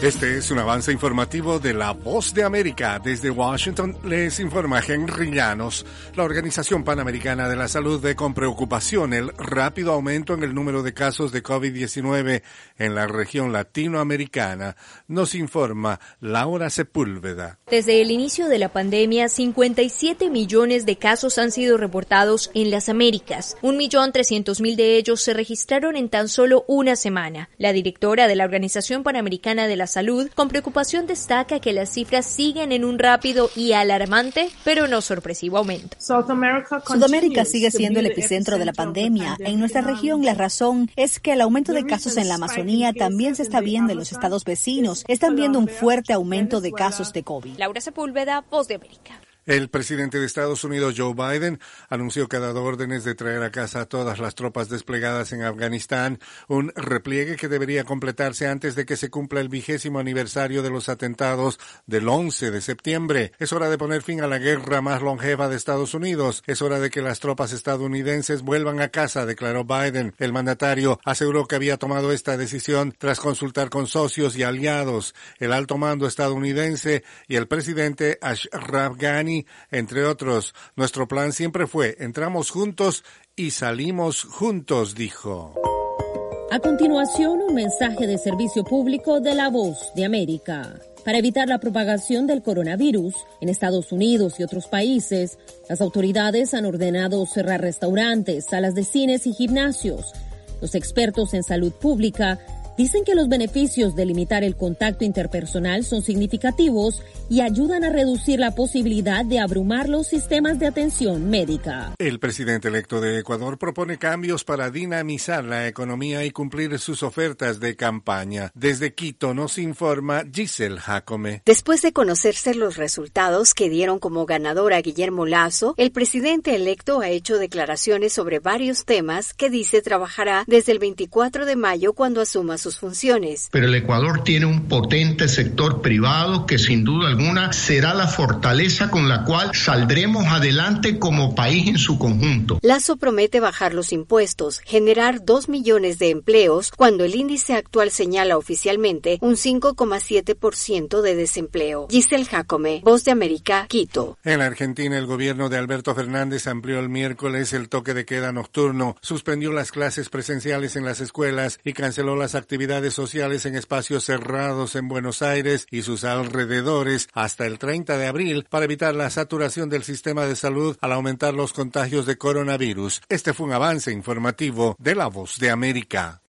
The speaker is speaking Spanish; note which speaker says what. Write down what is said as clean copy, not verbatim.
Speaker 1: Este es un avance informativo de La Voz de América. Desde Washington les informa Henry Llanos. La Organización Panamericana de la Salud ve con preocupación el rápido aumento en el número de casos de COVID-19 en la región latinoamericana. Nos informa Laura Sepúlveda.
Speaker 2: Desde el inicio de la pandemia, 57 millones de casos han sido reportados en las Américas. 1.300.000 de ellos se registraron en tan solo una semana. La directora de la Organización Panamericana de la Salud, con preocupación destaca que las cifras siguen en un rápido y alarmante, pero no sorpresivo aumento.
Speaker 3: Sudamérica sigue siendo el epicentro de la pandemia. En nuestra región, la razón es que el aumento de casos en la Amazonía también se está viendo en los estados vecinos. Están viendo un fuerte aumento de casos de COVID.
Speaker 2: Laura Sepúlveda, Voz de América.
Speaker 1: El presidente de Estados Unidos, Joe Biden, anunció que ha dado órdenes de traer a casa a todas las tropas desplegadas en Afganistán, un repliegue que debería completarse antes de que se cumpla el 20º aniversario de los atentados del 11 de septiembre. Es hora de poner fin a la guerra más longeva de Estados Unidos. Es hora de que las tropas estadounidenses vuelvan a casa, declaró Biden. El mandatario aseguró que había tomado esta decisión tras consultar con socios y aliados, el alto mando estadounidense y el presidente Ashraf Ghani, entre otros. Nuestro plan siempre fue, entramos juntos y salimos juntos, dijo.
Speaker 4: A continuación, un mensaje de servicio público de La Voz de América. Para evitar la propagación del coronavirus en Estados Unidos y otros países, las autoridades han ordenado cerrar restaurantes, salas de cines y gimnasios. Los expertos en salud pública dicen que los beneficios de limitar el contacto interpersonal son significativos y ayudan a reducir la posibilidad de abrumar los sistemas de atención médica.
Speaker 1: El presidente electo de Ecuador propone cambios para dinamizar la economía y cumplir sus ofertas de campaña. Desde Quito nos informa Giselle Jacome.
Speaker 5: Después de conocerse los resultados que dieron como ganador a Guillermo Lasso, el presidente electo ha hecho declaraciones sobre varios temas que dice trabajará desde el 24 de mayo cuando asuma sus funciones.
Speaker 6: Pero el Ecuador tiene un potente sector privado que sin duda alguna será la fortaleza con la cual saldremos adelante como país en su conjunto.
Speaker 5: Lasso promete bajar los impuestos, generar 2 millones de empleos, cuando el índice actual señala oficialmente un 5,7% de desempleo. Giselle Jacome, Voz de América, Quito.
Speaker 1: En la Argentina, el gobierno de Alberto Fernández amplió el miércoles el toque de queda nocturno, suspendió las clases presenciales en las escuelas y canceló las actividades sociales en espacios cerrados en Buenos Aires y sus alrededores hasta el 30 de abril para evitar la saturación del sistema de salud al aumentar los contagios de coronavirus. Este fue un avance informativo de La Voz de América.